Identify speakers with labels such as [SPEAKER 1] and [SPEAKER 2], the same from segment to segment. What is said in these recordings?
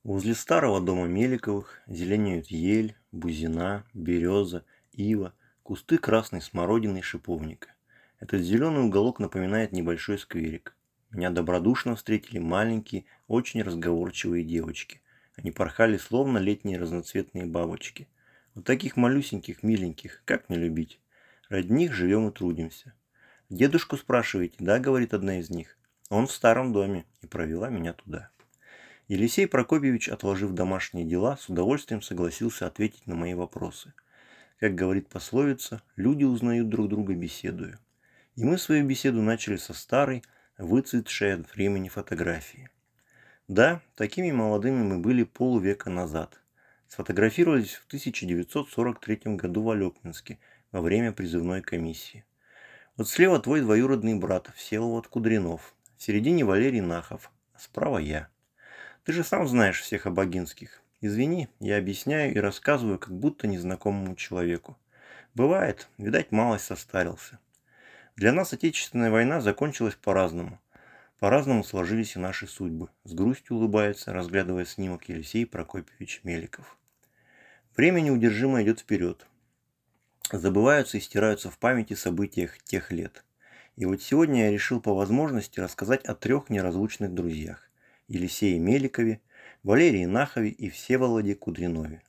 [SPEAKER 1] Возле старого дома Меликовых зеленеют ель, бузина, береза, ива, кусты красной смородины и шиповника. Этот зеленый уголок напоминает небольшой скверик. Меня добродушно встретили маленькие, очень разговорчивые девочки. Они порхали словно летние разноцветные бабочки. Вот таких малюсеньких, миленьких, как не любить? Ради них живем и трудимся. Дедушку спрашиваете, да, говорит одна из них. Он в старом доме, и провела меня туда. Елисей Прокопьевич, отложив домашние дела, с удовольствием согласился ответить на мои вопросы. Как говорит пословица, люди узнают друг друга беседуя. И мы свою беседу начали со старой, выцветшей от времени фотографии. Да, такими молодыми мы были полвека назад. Сфотографировались в 1943 году в Алекминске во время призывной комиссии. Вот слева твой двоюродный брат Всеволод Кудринов, в середине Валерий Нахов, а справа я. Ты же сам знаешь всех Обогинских. Извини, я объясняю и рассказываю, как будто незнакомому человеку. Бывает, видать, малость состарился. Для нас Отечественная война закончилась по-разному. По-разному сложились и наши судьбы. С грустью улыбается, разглядывая снимок Елисей Прокопьевич Меликов. Время неудержимо идет вперед. Забываются и стираются в памяти событиях тех лет. И вот сегодня я решил по возможности рассказать о трех неразлучных друзьях. Елисее Меликове, Валерии Нахове и Всеволоде Кудринове.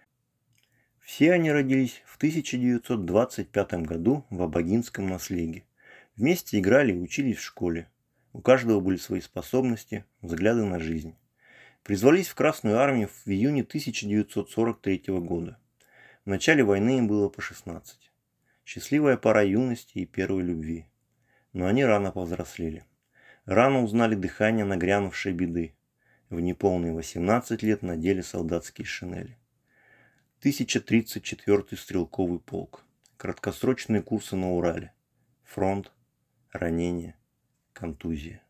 [SPEAKER 1] Все они родились в 1925 году в Обогинском наслеге. Вместе играли и учились в школе. У каждого были свои способности, взгляды на жизнь. Призвались в Красную армию в июне 1943 года. В начале войны им было по 16. Счастливая пора юности и первой любви. Но они рано повзрослели. Рано узнали дыхание нагрянувшей беды. В неполные 18 лет надели солдатские шинели. 1034-й стрелковый полк. Краткосрочные курсы на Урале. Фронт. Ранение. Контузия.